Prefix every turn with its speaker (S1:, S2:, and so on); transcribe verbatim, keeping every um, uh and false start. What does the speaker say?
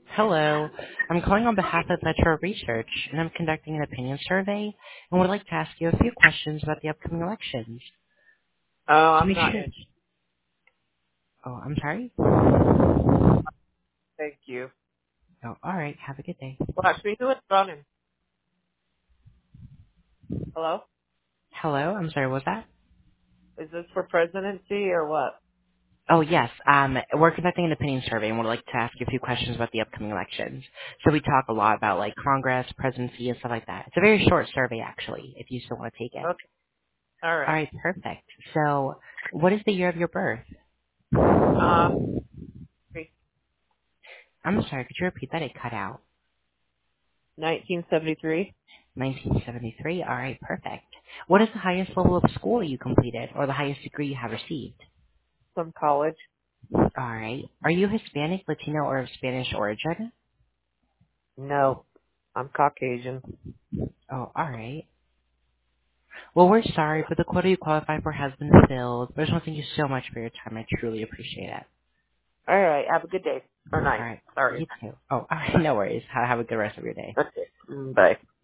S1: Hello. I'm calling on behalf of Metro Research, and I'm conducting an opinion survey and would like to ask you a few questions about the upcoming elections.
S2: Oh,
S1: To
S2: I'm
S1: make
S2: not
S1: sure...
S2: in.
S1: Oh, I'm sorry?
S2: Thank you.
S1: Oh, all right. Have a good day.
S2: Watch me who is running. Hello?
S1: Hello. I'm sorry. What was that?
S2: Is this for presidency or what?
S1: Oh, yes. Um, we're conducting an opinion survey and would like to ask you a few questions about the upcoming elections. So we talk a lot about, like, Congress, presidency, and stuff like that. It's a very short survey, actually, if you still want to take it.
S2: Okay. All
S1: All
S2: right.
S1: right. Perfect. So what is the year of your birth?
S2: Uh,
S1: I'm sorry. Could you repeat that? It cut out.
S2: nineteen seventy-three
S1: nineteen seventy-three. All right, perfect. What is the highest level of school you completed or the highest degree you have received?
S2: from college.
S1: All right. Are you Hispanic, Latino, or of Spanish origin?
S2: No, I'm Caucasian.
S1: Oh, all right. Well, we're sorry, but the quota you qualify for has been filled. I just want to thank you so much for your time. I truly appreciate it.
S2: All right. Have a good day or
S1: All
S2: night.
S1: right.
S2: Sorry.
S1: You too. Oh, all right. No worries. Ha- Have a good rest of your day.
S2: Okay. Mm, Bye.